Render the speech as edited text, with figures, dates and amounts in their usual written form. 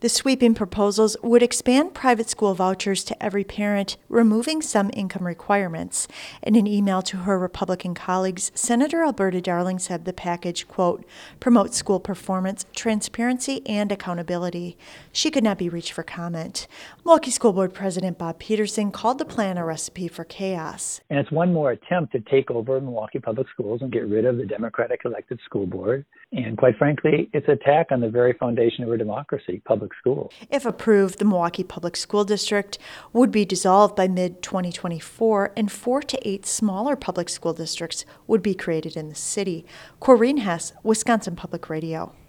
The sweeping proposals would expand private school vouchers to every parent, removing some income requirements. In an email to her Republican colleagues, Senator Alberta Darling said the package, quote, promotes school performance, transparency, and accountability. She could not be reached for comment. Milwaukee School Board President Bob Peterson called the plan a recipe for chaos. And it's one more attempt to take over Milwaukee Public Schools and get rid of the Democratic elected school board. And quite frankly, it's an attack on the very foundation of our democracy, public schools. If approved, the Milwaukee Public School District would be dissolved by mid-2024, and 4 to 8 smaller public school districts would be created in the city. Corrine Hess, Wisconsin Public Radio.